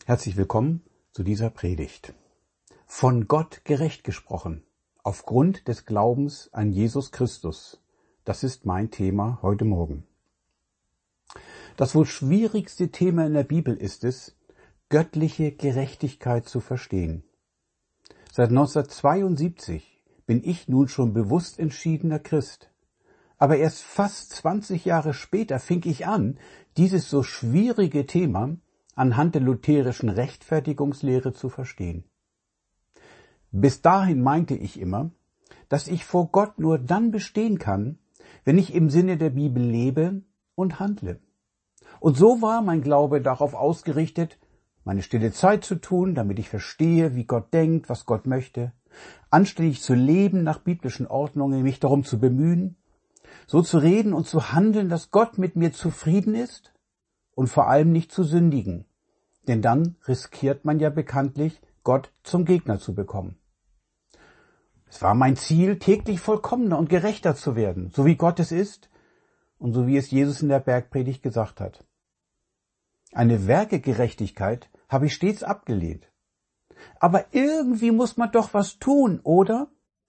Herzlich willkommen zu dieser Predigt. Von Gott gerecht gesprochen, aufgrund des Glaubens an Jesus Christus. Das ist mein Thema heute Morgen. Das wohl schwierigste Thema in der Bibel ist es, göttliche Gerechtigkeit zu verstehen. Seit 1972 bin ich nun schon bewusst entschiedener Christ. Aber erst fast 20 Jahre später fing ich an, dieses so schwierige Thema anhand der lutherischen Rechtfertigungslehre zu verstehen. Bis dahin meinte ich immer, dass ich vor Gott nur dann bestehen kann, wenn ich im Sinne der Bibel lebe und handle. Und so war mein Glaube darauf ausgerichtet, meine stille Zeit zu tun, damit ich verstehe, wie Gott denkt, was Gott möchte, anständig zu leben nach biblischen Ordnungen, mich darum zu bemühen, so zu reden und zu handeln, dass Gott mit mir zufrieden ist und vor allem nicht zu sündigen, denn dann riskiert man ja bekanntlich, Gott zum Gegner zu bekommen. Es war mein Ziel, täglich vollkommener und gerechter zu werden, so wie Gott es ist und so wie es Jesus in der Bergpredigt gesagt hat. Eine Werkegerechtigkeit habe ich stets abgelehnt. Aber irgendwie muss man doch was tun, oder?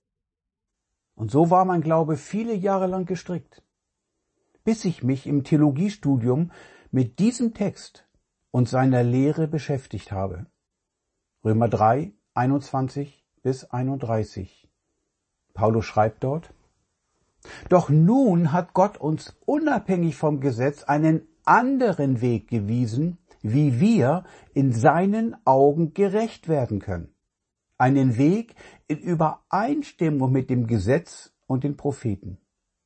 Und so war mein Glaube viele Jahre lang gestrickt, bis ich mich im Theologiestudium mit diesem Text und seiner Lehre beschäftigt habe. Römer 3, 21 bis 31. Paulus schreibt dort: Doch nun hat Gott uns unabhängig vom Gesetz einen anderen Weg gewiesen, wie wir in seinen Augen gerecht werden können. Einen Weg in Übereinstimmung mit dem Gesetz und den Propheten.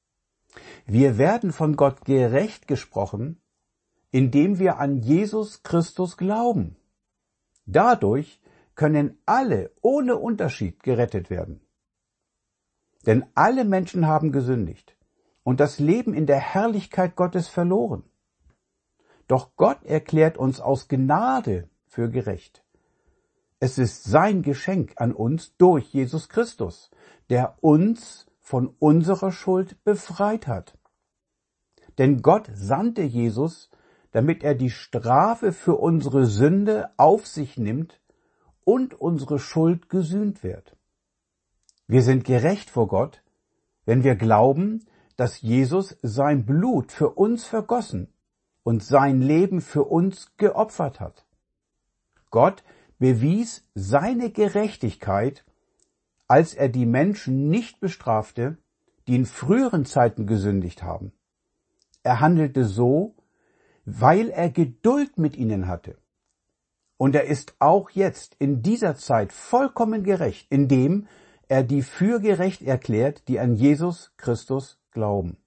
Wir werden von Gott gerecht gesprochen, indem wir an Jesus Christus glauben. Dadurch können alle ohne Unterschied gerettet werden. Denn alle Menschen haben gesündigt und das Leben in der Herrlichkeit Gottes verloren. Doch Gott erklärt uns aus Gnade für gerecht. Es ist sein Geschenk an uns durch Jesus Christus, der uns von unserer Schuld befreit hat. Denn Gott sandte Jesus, damit er die Strafe für unsere Sünde auf sich nimmt und unsere Schuld gesühnt wird. Wir sind gerecht vor Gott, wenn wir glauben, dass Jesus sein Blut für uns vergossen und sein Leben für uns geopfert hat. Gott bewies seine Gerechtigkeit, als er die Menschen nicht bestrafte, die in früheren Zeiten gesündigt haben. Er handelte so, weil er Geduld mit ihnen hatte. Und er ist auch jetzt in dieser Zeit vollkommen gerecht, indem er die für gerecht erklärt, die an Jesus Christus glauben.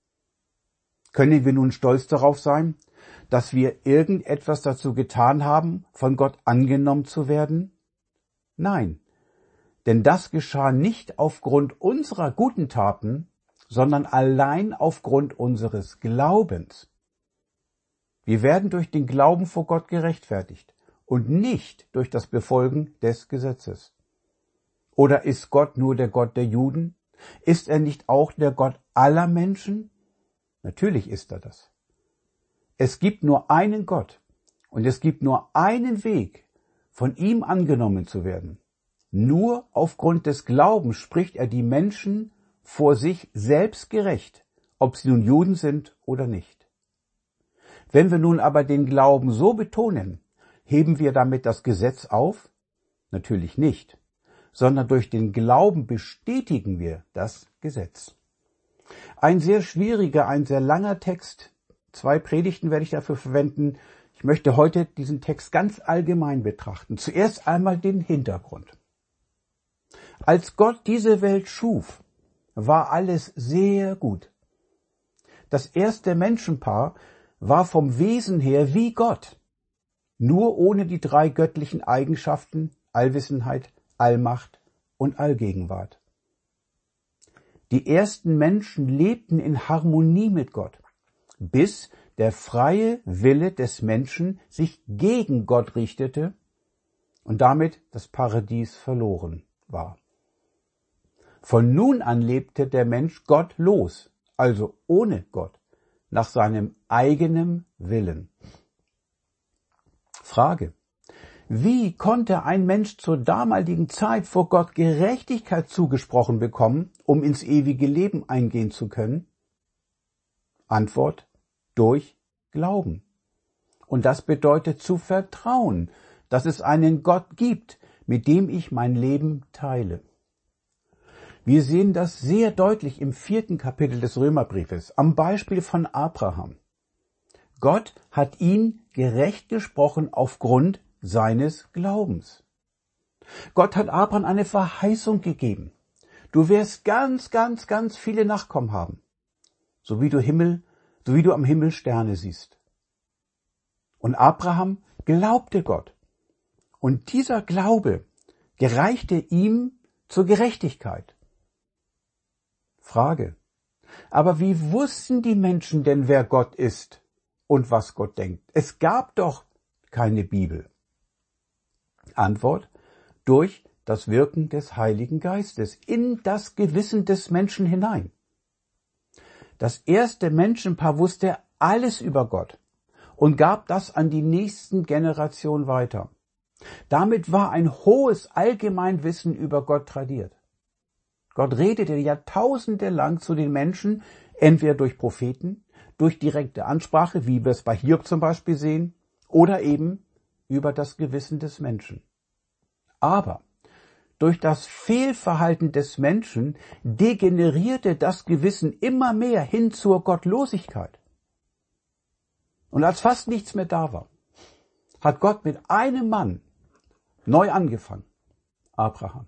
Können wir nun stolz darauf sein, dass wir irgendetwas dazu getan haben, von Gott angenommen zu werden? Nein, denn das geschah nicht aufgrund unserer guten Taten, sondern allein aufgrund unseres Glaubens. Wir werden durch den Glauben vor Gott gerechtfertigt und nicht durch das Befolgen des Gesetzes. Oder ist Gott nur der Gott der Juden? Ist er nicht auch der Gott aller Menschen? Natürlich ist er das. Es gibt nur einen Gott und es gibt nur einen Weg, von ihm angenommen zu werden. Nur aufgrund des Glaubens spricht er die Menschen vor sich selbst gerecht, ob sie nun Juden sind oder nicht. Wenn wir nun aber den Glauben so betonen, heben wir damit das Gesetz auf? Natürlich nicht, sondern durch den Glauben bestätigen wir das Gesetz. Ein sehr schwieriger, ein sehr langer Text. 2 Predigten werde ich dafür verwenden. Ich möchte heute diesen Text ganz allgemein betrachten. Zuerst einmal den Hintergrund. Als Gott diese Welt schuf, war alles sehr gut. Das erste Menschenpaar war vom Wesen her wie Gott, nur ohne die 3 göttlichen Eigenschaften Allwissenheit, Allmacht und Allgegenwart. Die ersten Menschen lebten in Harmonie mit Gott, bis der freie Wille des Menschen sich gegen Gott richtete und damit das Paradies verloren war. Von nun an lebte der Mensch gottlos, also ohne Gott, nach seinem eigenen Willen. Frage: Wie konnte ein Mensch zur damaligen Zeit vor Gott Gerechtigkeit zugesprochen bekommen, um ins ewige Leben eingehen zu können? Antwort: durch Glauben. Und das bedeutet zu vertrauen, dass es einen Gott gibt, mit dem ich mein Leben teile. Wir sehen das sehr deutlich im 4. Kapitel des Römerbriefes, am Beispiel von Abraham. Gott hat ihn gerecht gesprochen aufgrund seines Glaubens. Gott hat Abraham eine Verheißung gegeben. Du wirst ganz, ganz, ganz viele Nachkommen haben, so wie du am Himmel Sterne siehst. Und Abraham glaubte Gott. Und dieser Glaube gereichte ihm zur Gerechtigkeit. Frage: Aber wie wussten die Menschen denn, wer Gott ist und was Gott denkt? Es gab doch keine Bibel. Antwort: durch das Wirken des Heiligen Geistes in das Gewissen des Menschen hinein. Das erste Menschenpaar wusste alles über Gott und gab das an die nächsten Generationen weiter. Damit war ein hohes Allgemeinwissen über Gott tradiert. Gott redete Jahrtausende lang zu den Menschen, entweder durch Propheten, durch direkte Ansprache, wie wir es bei Hiob zum Beispiel sehen, oder eben über das Gewissen des Menschen. Aber durch das Fehlverhalten des Menschen degenerierte das Gewissen immer mehr hin zur Gottlosigkeit. Und als fast nichts mehr da war, hat Gott mit einem Mann neu angefangen, Abraham.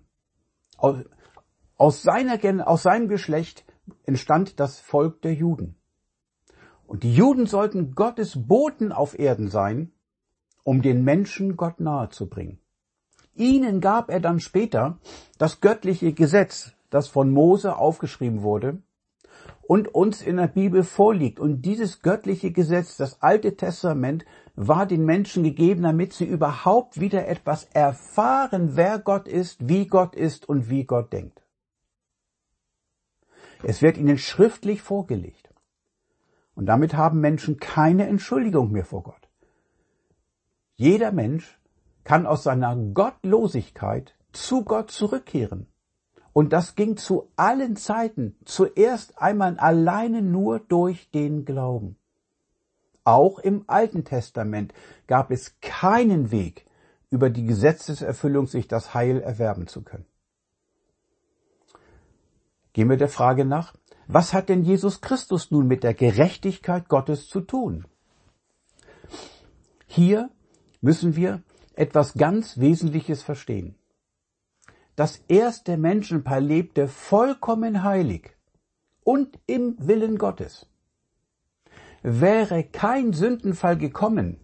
Aus seinem Geschlecht entstand das Volk der Juden. Und die Juden sollten Gottes Boten auf Erden sein, um den Menschen Gott nahe zu bringen. Ihnen gab er dann später das göttliche Gesetz, das von Mose aufgeschrieben wurde und uns in der Bibel vorliegt. Und dieses göttliche Gesetz, das Alte Testament, war den Menschen gegeben, damit sie überhaupt wieder etwas erfahren, wer Gott ist, wie Gott ist und wie Gott denkt. Es wird ihnen schriftlich vorgelegt. Und damit haben Menschen keine Entschuldigung mehr vor Gott. Jeder Mensch kann aus seiner Gottlosigkeit zu Gott zurückkehren. Und das ging zu allen Zeiten zuerst einmal alleine nur durch den Glauben. Auch im Alten Testament gab es keinen Weg, über die Gesetzeserfüllung sich das Heil erwerben zu können. Gehen wir der Frage nach: Was hat denn Jesus Christus nun mit der Gerechtigkeit Gottes zu tun? Hier müssen wir etwas ganz Wesentliches verstehen. Das erste Menschenpaar lebte vollkommen heilig und im Willen Gottes. Wäre kein Sündenfall gekommen,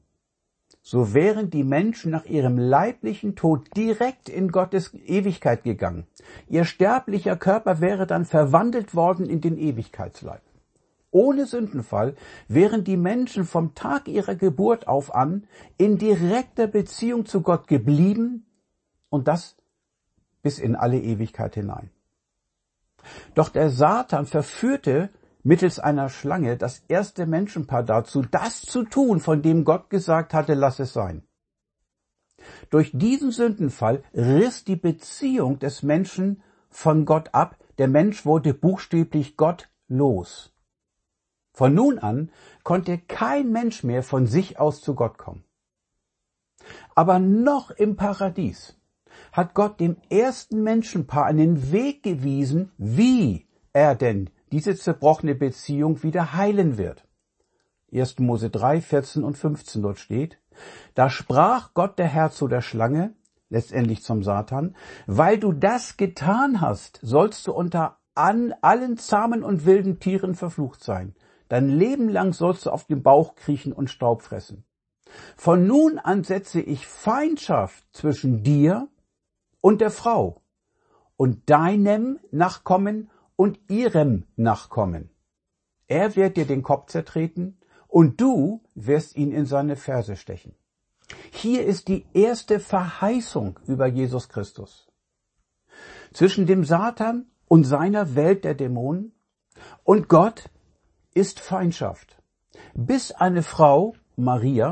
so wären die Menschen nach ihrem leiblichen Tod direkt in Gottes Ewigkeit gegangen. Ihr sterblicher Körper wäre dann verwandelt worden in den Ewigkeitsleib. Ohne Sündenfall wären die Menschen vom Tag ihrer Geburt auf an in direkter Beziehung zu Gott geblieben und das bis in alle Ewigkeit hinein. Doch der Satan verführte mittels einer Schlange das erste Menschenpaar dazu, das zu tun, von dem Gott gesagt hatte, lass es sein. Durch diesen Sündenfall riss die Beziehung des Menschen von Gott ab. Der Mensch wurde buchstäblich gottlos. Von nun an konnte kein Mensch mehr von sich aus zu Gott kommen. Aber noch im Paradies hat Gott dem ersten Menschenpaar einen Weg gewiesen, wie er denn diese zerbrochene Beziehung wieder heilen wird. 1. Mose 3, 14 und 15 dort steht: Da sprach Gott der Herr zu der Schlange, letztendlich zum Satan: Weil du das getan hast, sollst du unter allen zahmen und wilden Tieren verflucht sein. Dein Leben lang sollst du auf dem Bauch kriechen und Staub fressen. Von nun an setze ich Feindschaft zwischen dir und der Frau und deinem Nachkommen und ihrem Nachkommen. Er wird dir den Kopf zertreten und du wirst ihn in seine Ferse stechen. Hier ist die erste Verheißung über Jesus Christus. Zwischen dem Satan und seiner Welt der Dämonen und Gott ist Feindschaft, bis eine Frau, Maria,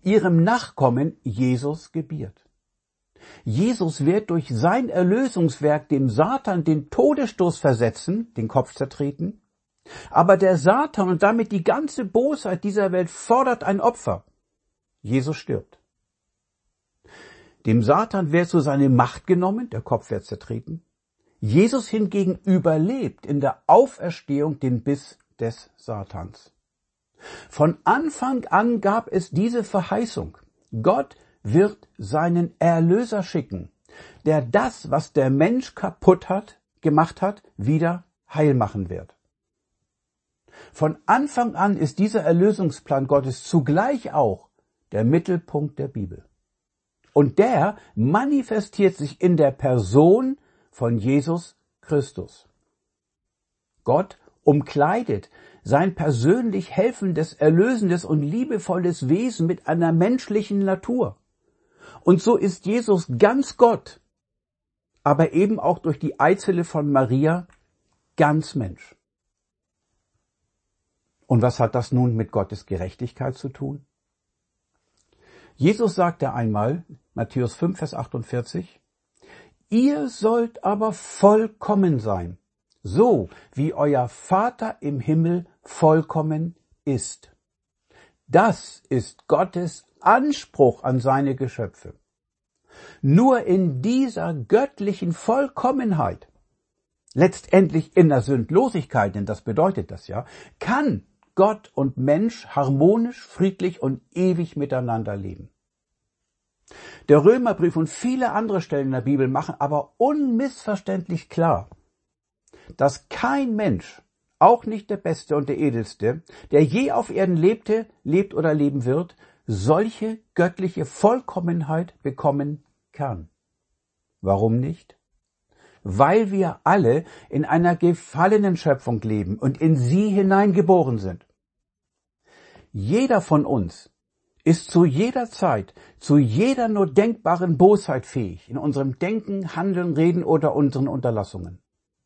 ihrem Nachkommen Jesus gebiert. Jesus wird durch sein Erlösungswerk dem Satan den Todesstoß versetzen, den Kopf zertreten, aber der Satan und damit die ganze Bosheit dieser Welt fordert ein Opfer. Jesus stirbt. Dem Satan wird so seine Macht genommen, der Kopf wird zertreten. Jesus hingegen überlebt in der Auferstehung den Biss des Satans. Von Anfang an gab es diese Verheißung. Gott wird seinen Erlöser schicken, der das, was der Mensch gemacht hat, wieder heil machen wird. Von Anfang an ist dieser Erlösungsplan Gottes zugleich auch der Mittelpunkt der Bibel. Und der manifestiert sich in der Person von Jesus Christus. Gott umkleidet sein persönlich helfendes, erlösendes und liebevolles Wesen mit einer menschlichen Natur. Und so ist Jesus ganz Gott, aber eben auch durch die Eizelle von Maria ganz Mensch. Und was hat das nun mit Gottes Gerechtigkeit zu tun? Jesus sagte einmal, Matthäus 5, Vers 48, ihr sollt aber vollkommen sein, so wie euer Vater im Himmel vollkommen ist. Das ist Gottes Anspruch an seine Geschöpfe. Nur in dieser göttlichen Vollkommenheit, letztendlich in der Sündlosigkeit, denn das bedeutet das ja, kann Gott und Mensch harmonisch, friedlich und ewig miteinander leben. Der Römerbrief und viele andere Stellen in der Bibel machen aber unmissverständlich klar, dass kein Mensch, auch nicht der Beste und der Edelste, der je auf Erden lebte, lebt oder leben wird, solche göttliche Vollkommenheit bekommen kann. Warum nicht? Weil wir alle in einer gefallenen Schöpfung leben und in sie hineingeboren sind. Jeder von uns ist zu jeder Zeit, zu jeder nur denkbaren Bosheit fähig, in unserem Denken, Handeln, Reden oder unseren Unterlassungen.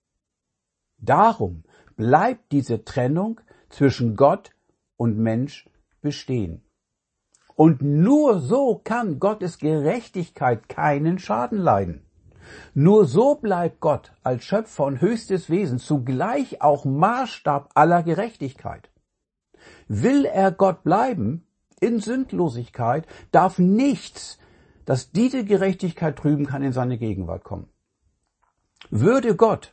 Darum bleibt diese Trennung zwischen Gott und Mensch bestehen. Und nur so kann Gottes Gerechtigkeit keinen Schaden leiden. Nur so bleibt Gott als Schöpfer und höchstes Wesen zugleich auch Maßstab aller Gerechtigkeit. Will er Gott bleiben, in Sündlosigkeit, darf nichts, das diese Gerechtigkeit trüben kann, in seine Gegenwart kommen. Würde Gott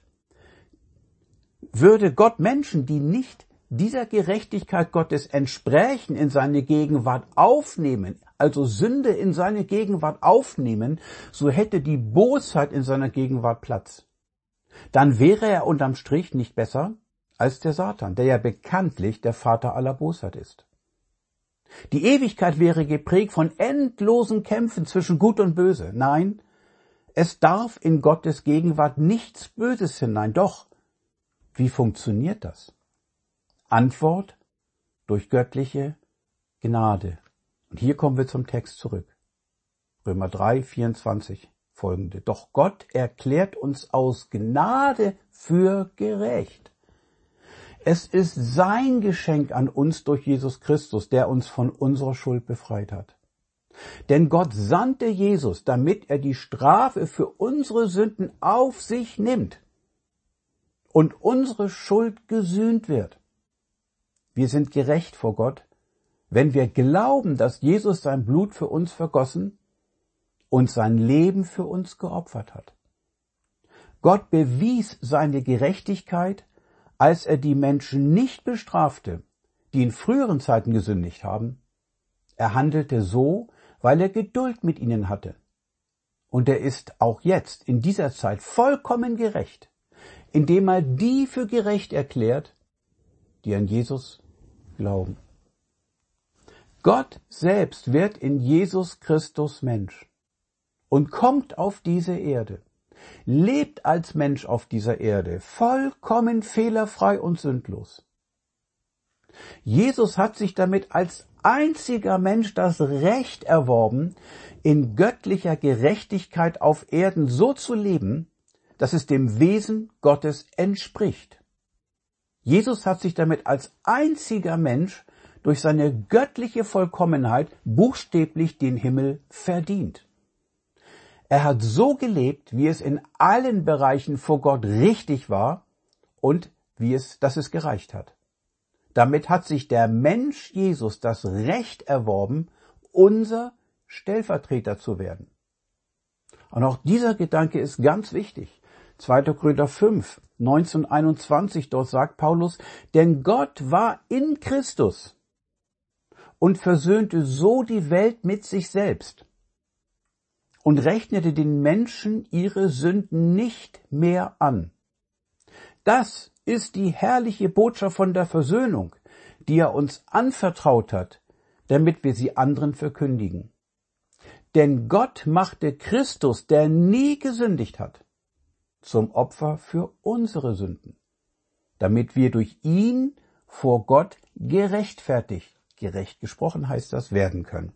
Menschen, die nicht dieser Gerechtigkeit Gottes entsprechen, in seine Gegenwart aufnehmen, also Sünde in seine Gegenwart aufnehmen, so hätte die Bosheit in seiner Gegenwart Platz. Dann wäre er unterm Strich nicht besser als der Satan, der ja bekanntlich der Vater aller Bosheit ist. Die Ewigkeit wäre geprägt von endlosen Kämpfen zwischen Gut und Böse. Nein, es darf in Gottes Gegenwart nichts Böses hinein. Doch, wie funktioniert das? Antwort: durch göttliche Gnade. Und hier kommen wir zum Text zurück. Römer 3, 24 folgende. Doch Gott erklärt uns aus Gnade für gerecht. Es ist sein Geschenk an uns durch Jesus Christus, der uns von unserer Schuld befreit hat. Denn Gott sandte Jesus, damit er die Strafe für unsere Sünden auf sich nimmt und unsere Schuld gesühnt wird. Wir sind gerecht vor Gott, wenn wir glauben, dass Jesus sein Blut für uns vergossen und sein Leben für uns geopfert hat. Gott bewies seine Gerechtigkeit, als er die Menschen nicht bestrafte, die in früheren Zeiten gesündigt haben. Er handelte so, weil er Geduld mit ihnen hatte. Und er ist auch jetzt in dieser Zeit vollkommen gerecht, indem er die für gerecht erklärt, die an Jesus glauben. Gott selbst wird in Jesus Christus Mensch und kommt auf diese Erde, lebt als Mensch auf dieser Erde, vollkommen fehlerfrei und sündlos. Jesus hat sich damit als einziger Mensch das Recht erworben, in göttlicher Gerechtigkeit auf Erden so zu leben, dass es dem Wesen Gottes entspricht. Jesus hat sich damit als einziger Mensch durch seine göttliche Vollkommenheit buchstäblich den Himmel verdient. Er hat so gelebt, wie es in allen Bereichen vor Gott richtig war und dass es gereicht hat. Damit hat sich der Mensch Jesus das Recht erworben, unser Stellvertreter zu werden. Und auch dieser Gedanke ist ganz wichtig. 2. Korinther 5, 19 und 21, dort sagt Paulus, denn Gott war in Christus und versöhnte so die Welt mit sich selbst und rechnete den Menschen ihre Sünden nicht mehr an. Das ist die herrliche Botschaft von der Versöhnung, die er uns anvertraut hat, damit wir sie anderen verkündigen. Denn Gott machte Christus, der nie gesündigt hat, zum Opfer für unsere Sünden, damit wir durch ihn vor Gott gerecht gesprochen heißt das, werden können.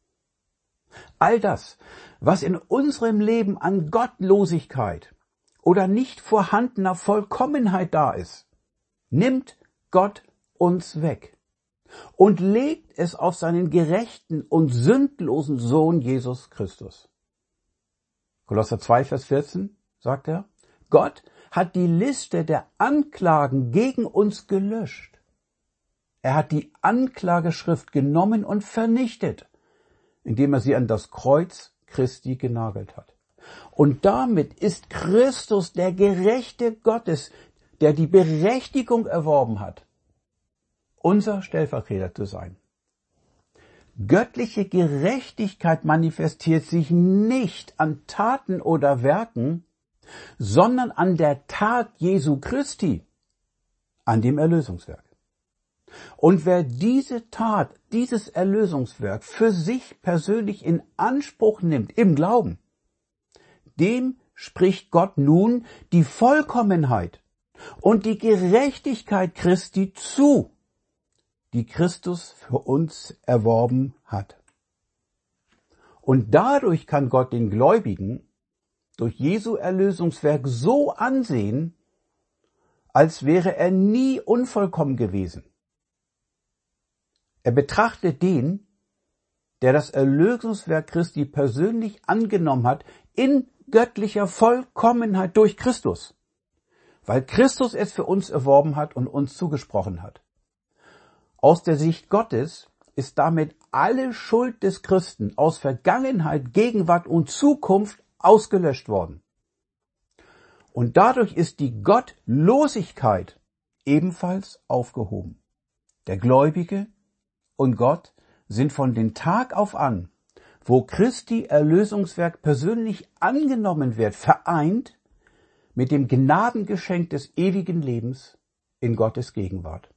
All das, was in unserem Leben an Gottlosigkeit oder nicht vorhandener Vollkommenheit da ist, nimmt Gott uns weg und legt es auf seinen gerechten und sündlosen Sohn Jesus Christus. Kolosser 2, Vers 14 sagt er, Gott hat die Liste der Anklagen gegen uns gelöscht. Er hat die Anklageschrift genommen und vernichtet, indem er sie an das Kreuz Christi genagelt hat. Und damit ist Christus der Gerechte Gottes, der die Berechtigung erworben hat, unser Stellvertreter zu sein. Göttliche Gerechtigkeit manifestiert sich nicht an Taten oder Werken, sondern an der Tat Jesu Christi, an dem Erlösungswerk. Und wer diese Tat, dieses Erlösungswerk für sich persönlich in Anspruch nimmt, im Glauben, dem spricht Gott nun die Vollkommenheit und die Gerechtigkeit Christi zu, die Christus für uns erworben hat. Und dadurch kann Gott den Gläubigen durch Jesu Erlösungswerk so ansehen, als wäre er nie unvollkommen gewesen. Er betrachtet den, der das Erlösungswerk Christi persönlich angenommen hat, in göttlicher Vollkommenheit durch Christus, weil Christus es für uns erworben hat und uns zugesprochen hat. Aus der Sicht Gottes ist damit alle Schuld des Christen aus Vergangenheit, Gegenwart und Zukunft ausgelöscht worden. Und dadurch ist die Gottlosigkeit ebenfalls aufgehoben. Der Gläubige und Gott sind von dem Tag auf an, wo Christi Erlösungswerk persönlich angenommen wird, vereint mit dem Gnadengeschenk des ewigen Lebens in Gottes Gegenwart.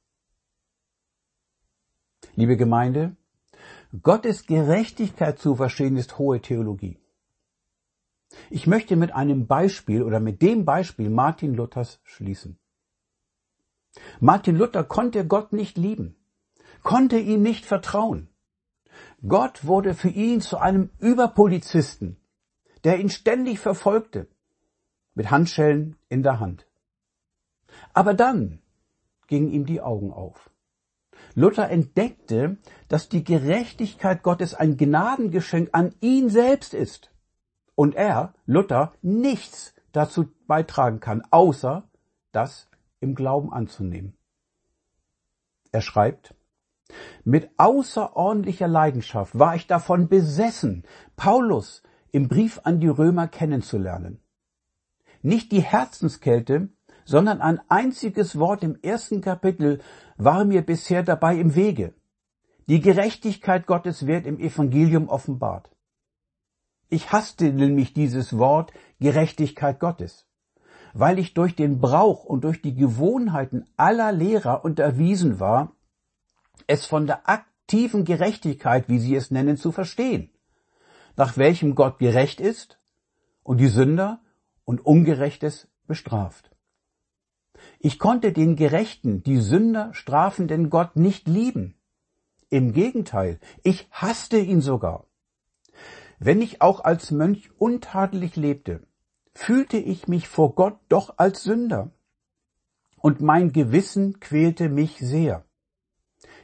Liebe Gemeinde, Gottes Gerechtigkeit zu verstehen ist hohe Theologie. Ich möchte mit einem Beispiel oder mit dem Beispiel Martin Luthers schließen. Martin Luther konnte Gott nicht lieben, konnte ihm nicht vertrauen. Gott wurde für ihn zu einem Überpolizisten, der ihn ständig verfolgte, mit Handschellen in der Hand. Aber dann gingen ihm die Augen auf. Luther entdeckte, dass die Gerechtigkeit Gottes ein Gnadengeschenk an ihn selbst ist und er, Luther, nichts dazu beitragen kann, außer das im Glauben anzunehmen. Er schreibt, mit außerordentlicher Leidenschaft war ich davon besessen, Paulus im Brief an die Römer kennenzulernen. Nicht die Herzenskälte, sondern ein einziges Wort im 1. Kapitel war mir bisher dabei im Wege. Die Gerechtigkeit Gottes wird im Evangelium offenbart. Ich hasste nämlich dieses Wort Gerechtigkeit Gottes, weil ich durch den Brauch und durch die Gewohnheiten aller Lehrer unterwiesen war, es von der aktiven Gerechtigkeit, wie sie es nennen, zu verstehen, nach welchem Gott gerecht ist und die Sünder und Ungerechtes bestraft. Ich konnte den Gerechten, die Sünder strafenden Gott nicht lieben. Im Gegenteil, ich hasste ihn sogar. Wenn ich auch als Mönch untadelig lebte, fühlte ich mich vor Gott doch als Sünder. Und mein Gewissen quälte mich sehr.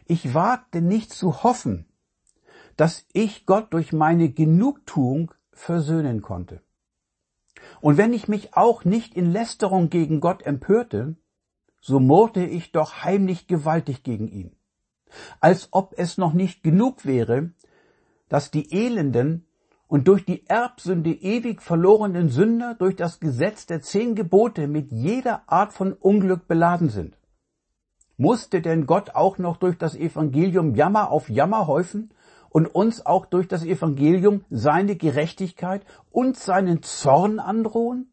Ich wagte nicht zu hoffen, dass ich Gott durch meine Genugtuung versöhnen konnte. Und wenn ich mich auch nicht in Lästerung gegen Gott empörte, so murrte ich doch heimlich gewaltig gegen ihn. Als ob es noch nicht genug wäre, dass die elenden und durch die Erbsünde ewig verlorenen Sünder durch das Gesetz der 10 Gebote mit jeder Art von Unglück beladen sind. Musste denn Gott auch noch durch das Evangelium Jammer auf Jammer häufen und uns auch durch das Evangelium seine Gerechtigkeit und seinen Zorn androhen?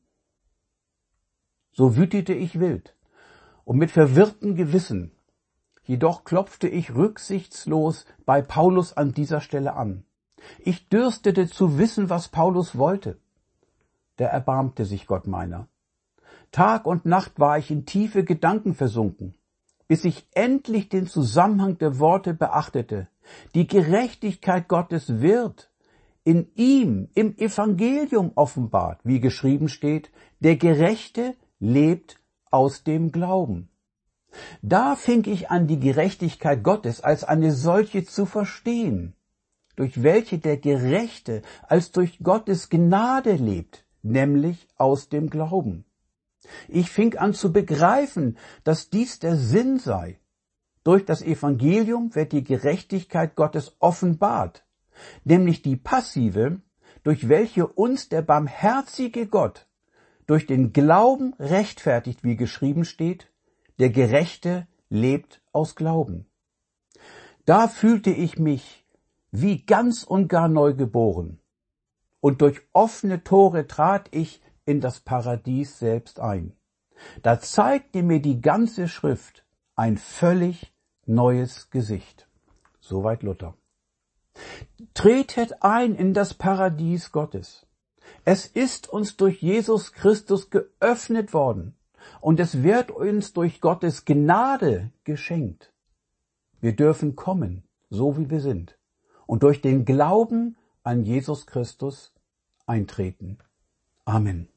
So wütete ich wild und mit verwirrtem Gewissen. Jedoch klopfte ich rücksichtslos bei Paulus an dieser Stelle an. Ich dürstete zu wissen, was Paulus wollte. Da erbarmte sich Gott meiner. Tag und Nacht war ich in tiefe Gedanken versunken, bis ich endlich den Zusammenhang der Worte beachtete. Die Gerechtigkeit Gottes wird in ihm, im Evangelium offenbart, wie geschrieben steht, der Gerechte lebt aus dem Glauben. Da fing ich an, die Gerechtigkeit Gottes als eine solche zu verstehen, durch welche der Gerechte als durch Gottes Gnade lebt, nämlich aus dem Glauben. Ich fing an zu begreifen, dass dies der Sinn sei. Durch das Evangelium wird die Gerechtigkeit Gottes offenbart, nämlich die passive, durch welche uns der barmherzige Gott durch den Glauben rechtfertigt, wie geschrieben steht, der Gerechte lebt aus Glauben. Da fühlte ich mich wie ganz und gar neu geboren, und durch offene Tore trat ich in das Paradies selbst ein. Da zeigte mir die ganze Schrift ein völlig neues Gesicht. Soweit Luther. Tretet ein in das Paradies Gottes. Es ist uns durch Jesus Christus geöffnet worden und es wird uns durch Gottes Gnade geschenkt. Wir dürfen kommen, so wie wir sind, und durch den Glauben an Jesus Christus eintreten. Amen.